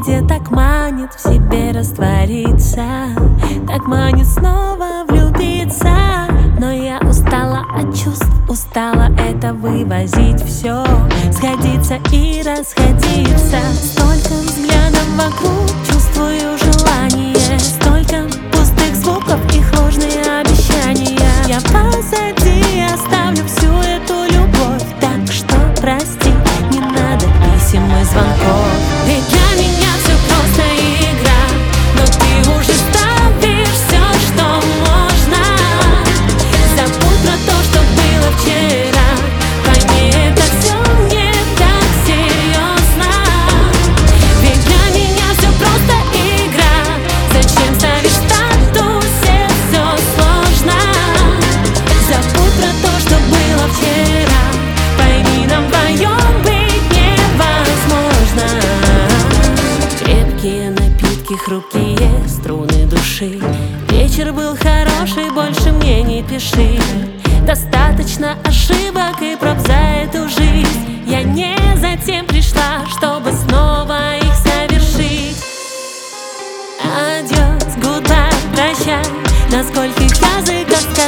где так манит в себе раствориться, так манит снова влюбиться. Но я устала от чувств, устала это вывозить все, сходиться и расходиться. Столько взглядов вокруг, чувствую желание, столько пустых звуков, их ложные обещания. Я позади оставлю всю эту любовь, так что прости, не надо писем и звонков. Ведь для меня все просто игра, но ты уже ставишь все, что можно. Забудь про то, что было вчера, пойми, это все не так серьезно. Ведь для меня все просто игра, зачем ставишь в статусе все сложно? Забудь про то, что было вчера, пойми, нам вдвоем быть невозможно. Крепкие напитки, хрупкие струны души. Вечер был хороший, больше мне не пиши. Достаточно ошибок и проб за эту жизнь. Я не затем пришла, чтобы снова их совершить. Адьос, гудбай, прощай. На скольких языках